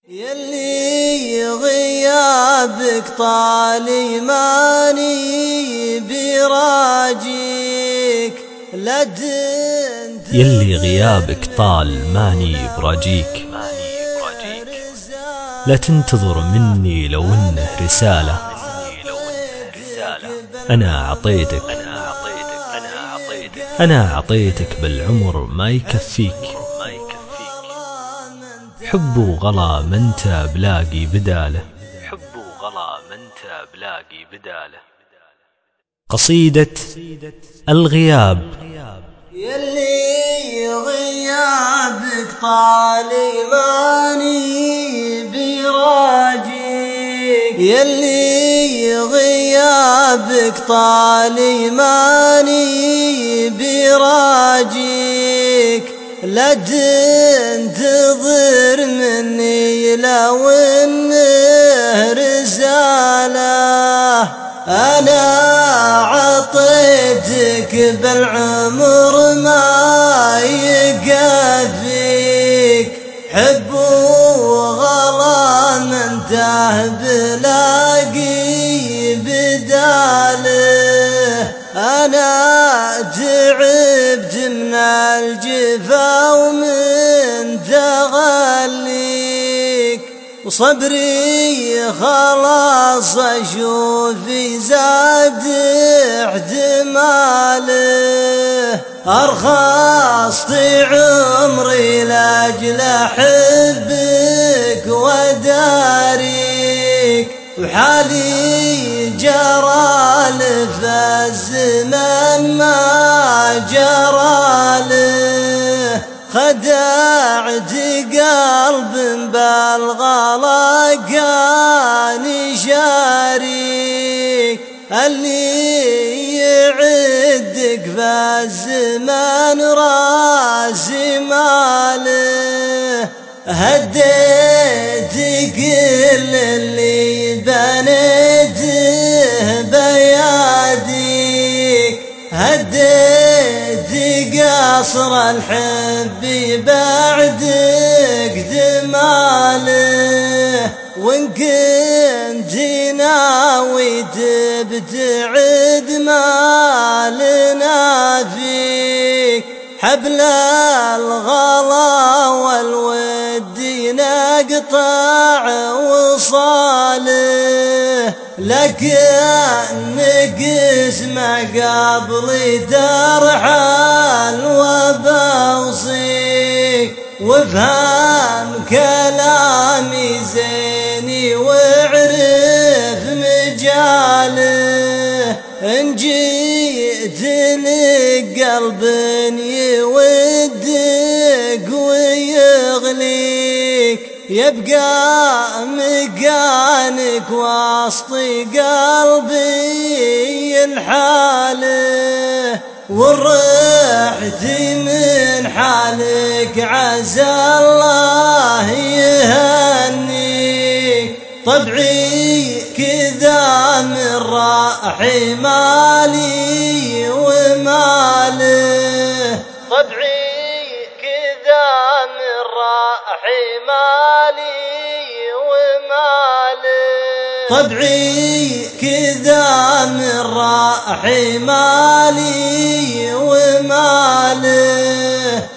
يلي غيابك طالي ماني براجيك يلي غيابك طال ماني براجيك، لا تنتظر مني لو انه رسالة. أنا أعطيتك بالعمر ما يكفيك. حب وغلا ما انت بلاقي بداله. قصيدة الغياب. يلي غيابك طالي ماني براجيك، يلي غيابك طالي ماني براجيك، لا تنتظر مني لو انه رسالة. أنا عطيتك بالعمر ما يكفيك، حب وغلا من بلاقي بداله. أنا تعبت من الجفا ومن تغليك، وصبري خلاص أشوفي زاد احتماله. أرخصت عمري لأجل أحبك وداريك، وحالي جرى فالزمن ما جرى له. خدعت قلب بالغلا كان شاريك، اللي يعدك فالزمن راس ماله. هديت كل اللي بنيته بياديك، هديت قصر الحب بعدك دماله. وإن كنت ناوي تبتعد ما لنا فيك، حبل الغلا والود نقطع وصاله. لكنك اسمع قبل ترحل وبوصيك، وافهم كلامي زيني واعرف مجاله. إن جيت لك قلب يودك ويغليك، يبقى مكانك وسط قلبي الحاله. ورحت من حالك عسى الله يهنيك، طبعي كذا من راحي مالي وماله، طبعي كذا من راحي مالي وماله، طبعي كذا من راحي مالي وماله.